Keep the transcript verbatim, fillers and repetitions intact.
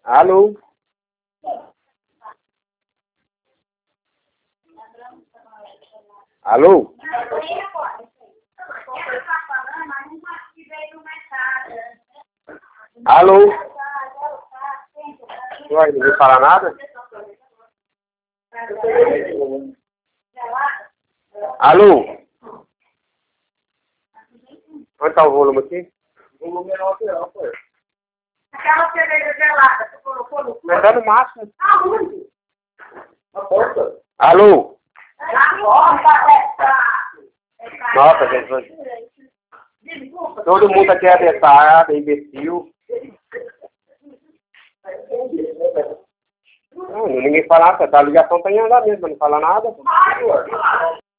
Alô? Alô? Alô? Uai, não vou falar nada? Alô? Onde está o volume aqui? O volume é alto, é alto. Aquela cerveja gelada, você colocou no cu? Mas tá no máximo. Aonde? Na porta. Alô? Na porta, essa... Nossa, gente. Desculpa. Todo mundo aqui é abestado, é imbecil. Não, ninguém fala nada, a ligação tá em andamento, mas não fala nada. Vai,